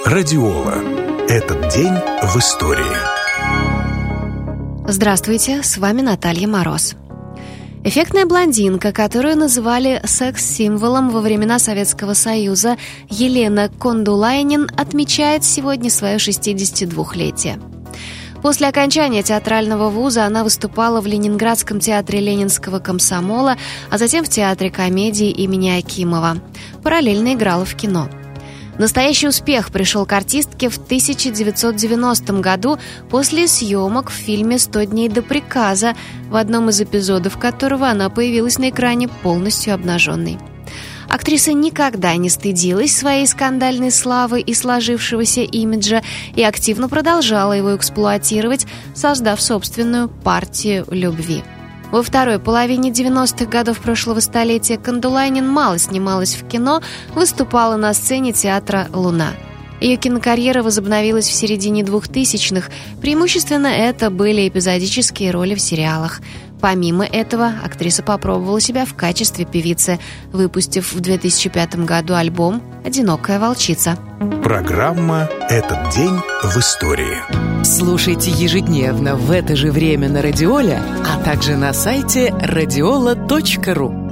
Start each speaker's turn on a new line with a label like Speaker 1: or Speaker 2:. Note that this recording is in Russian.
Speaker 1: Радиола. Этот день в истории.
Speaker 2: Здравствуйте, с вами Наталья Мороз. Эффектная блондинка, которую называли секс-символом во времена Советского Союза, Елена Кондулайнин отмечает сегодня свое 62-летие. После окончания театрального вуза она выступала в Ленинградском театре Ленинского комсомола, а затем в Театре комедии имени Акимова. Параллельно играла в кино. Настоящий успех пришел к артистке в 1990 году после съемок в фильме «100 дней до приказа», в одном из эпизодов которого она появилась на экране полностью обнаженной. Актриса никогда не стыдилась своей скандальной славы и сложившегося имиджа и активно продолжала его эксплуатировать, создав собственную партию любви. Во второй половине 90-х годов прошлого столетия Кондулайнин мало снималась в кино, выступала на сцене театра «Луна». Ее кинокарьера возобновилась в середине 2000-х, преимущественно это были эпизодические роли в сериалах. Помимо этого, актриса попробовала себя в качестве певицы, выпустив в 2005 году альбом «Одинокая волчица».
Speaker 1: Программа «Этот день в истории».
Speaker 3: Слушайте ежедневно в это же время на Радиоле, а также на сайте radiola.ru.